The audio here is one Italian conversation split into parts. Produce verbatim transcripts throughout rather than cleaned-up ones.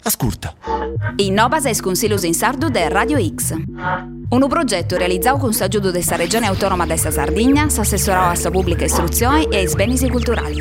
Ascolta. Innovas es Consiglios in Sardu de Radio X. Un progetto realizzato con s'aggiudo della Regione Autonoma de sa Sardegna, s'assessorò a sa pubblica istruzione e ai beni culturali.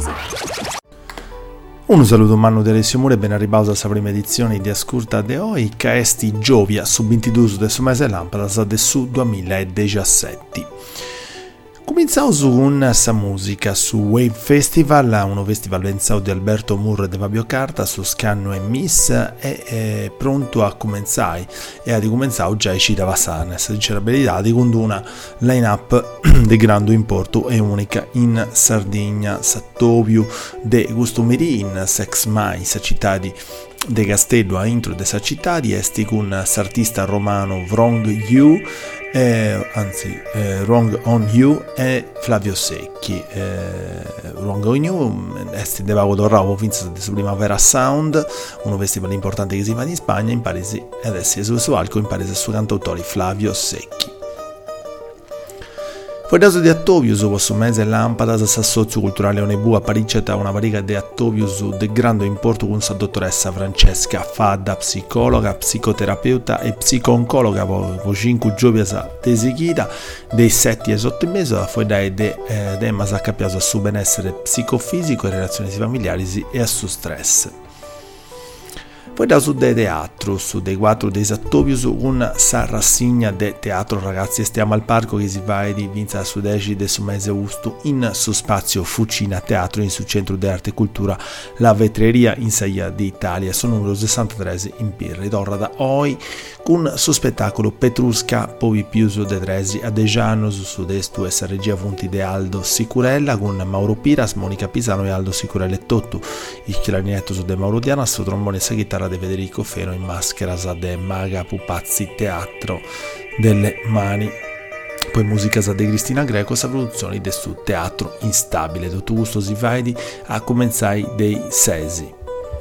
Un saluto Manu de Alessio Mure e ben arrivato a sa prima edizione di Ascolta de Oi, che esti Giovia su ventidue del suo mese Lampada del su duemiladiciassette. Cominciamo con sa musica su Wave Festival, uno festival pensato di Alberto Murro e di Fabio Carta su Scanno e Miss, e è pronto a cominciare e a ricominciare già ci da Vassane, sincerabilità di con una line-up di grande importo e unica in Sardegna, Sattovio de Gustomerin, Sex Mai, sa città di De Castello a intro de sa città di esti con s'artista romano Wrong You, eh, anzi eh, Wrong on You e Flavio Secchi. eh, Wrong on You esti de Vago Dorravo finza de su Primavera Sound, uno festival importante che si fa in Spagna, in Parisi e adesso su suo palco in Parisi su cantautore Flavio Secchi. Poi dato di Attovius, questo mese Lampada, s'assozio culturale Onebu a Pariceta, una varica di Attovius di grande importo con sa dottoressa Francesca Fadda, psicologa, psicoterapeuta e psico-oncologa, con cinque giovani a Tesichita, dei sette e sotto mesi, poi dai de, eh, demas a capiato a suo benessere psicofisico e relazioni familiari e a suo stress. Poi da su de teatro, su dei quattro dei Attovius, un sa rassegna de teatro ragazzi stiamo al parco che si va di Vinza su deci del su mese agosto in su spazio Fucina Teatro in su centro di arte e cultura La Vetreria in Saia d'Italia, sono numero sessantatré in Pirri, torna da Oi con su spettacolo Petrusca Povi Piuso de Tresi a Dejanos su destu e sa regia fonti de Aldo Sicurella con Mauro Piras, Monica Pisano e Aldo Sicurella e Tottu, il clarinetto su de Mauro Diana, su trombone e sa chitarra de Federico Fero in maschera sa de Maga Pupazzi Teatro delle Mani. Poi musica sa de Cristina Greco, sa produzione de su Teatro Instabile, tutto questo si fa a cominciare dei Sesi.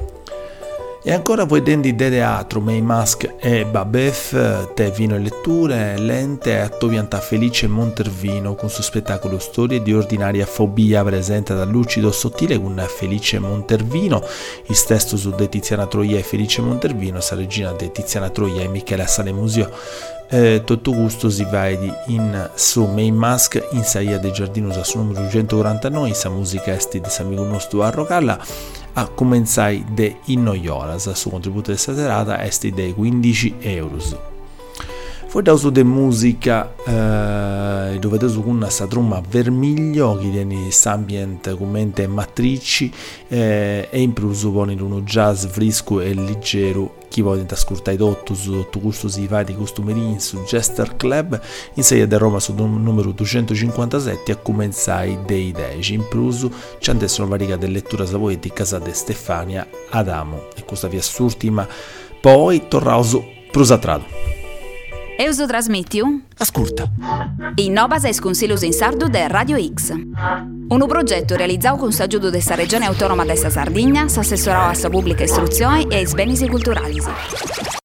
E ancora poi dentro de teatro May Mask e Babef, Te Vino e Letture, Lente e Attovianta Felice Montervino con suo spettacolo Storie di ordinaria fobia presente da Lucido Sottile con Felice Montervino, il testo su de Tiziana Troia e Felice Montervino, sa regina de Tiziana Troia e Michele Assale Museo. Eh, tutto gusto si va in su May Mask in Saia de Giardino su numero centoquarantanove, sa musica esti di Samico nostro a Rocalla a cominciare de Innoioras, su contributo di questa serata esti dei quindici euro. Poi da uso de musica eh, dove su una sta tromba vermiglio che tiene ambient commente matrici eh, e in più suppone uno jazz fresco e leggero chi vuole ascoltare tutto su tutto questo si fa di costumerini su Jester Club in Saia da Roma su numero duecentocinquantasette a cominciare dei dieci in più c'è adesso una varica di lettura poetica di Stefania Adamo e questa via surtima poi torrauso prosatrato. Euso trasmitiu? Ascolta. Innovas es Consiglios in Sardu de Radio X. Un progetto realizzato con s'aggiudo della Regione Autonoma de sa Sardegna, s'assessorò a sa pubblica istruzione e ai beni culturali.